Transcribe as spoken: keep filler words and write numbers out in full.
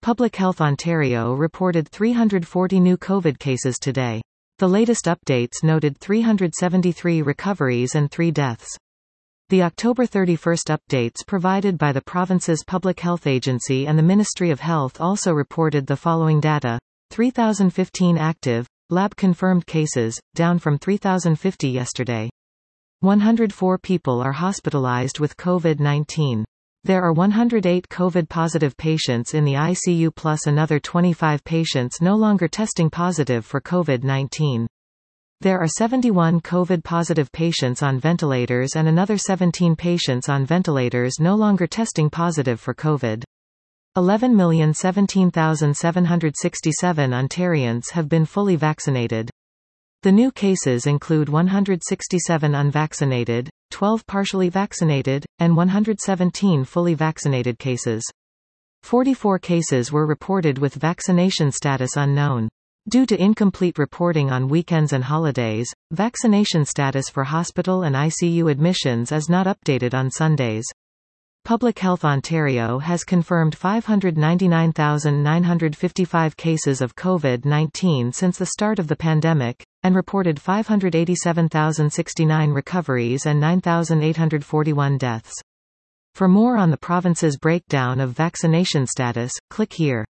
Public Health Ontario reported three hundred forty new COVID cases today. The latest updates noted three hundred seventy-three recoveries and three deaths. The October thirty-first updates provided by the province's Public Health Agency and the Ministry of Health also reported the following data. three thousand fifteen active, lab-confirmed cases, down from three thousand fifty yesterday. one hundred four people are hospitalized with COVID nineteen. There are one hundred eight COVID-positive patients in the I C U plus another twenty-five patients no longer testing positive for COVID nineteen. There are seventy-one COVID-positive patients on ventilators and another seventeen patients on ventilators no longer testing positive for COVID. eleven million seventeen thousand seven hundred sixty-seven Ontarians have been fully vaccinated. The new cases include one hundred sixty-seven unvaccinated, twelve partially vaccinated, and one hundred seventeen fully vaccinated cases. forty-four cases were reported with vaccination status unknown. Due to incomplete reporting on weekends and holidays, vaccination status for hospital and I C U admissions is not updated on Sundays. Public Health Ontario has confirmed five hundred ninety-nine thousand nine hundred fifty-five cases of COVID nineteen since the start of the pandemic, and reported five hundred eighty-seven thousand sixty-nine recoveries and nine thousand eight hundred forty-one deaths. For more on the province's breakdown of vaccination status, click here.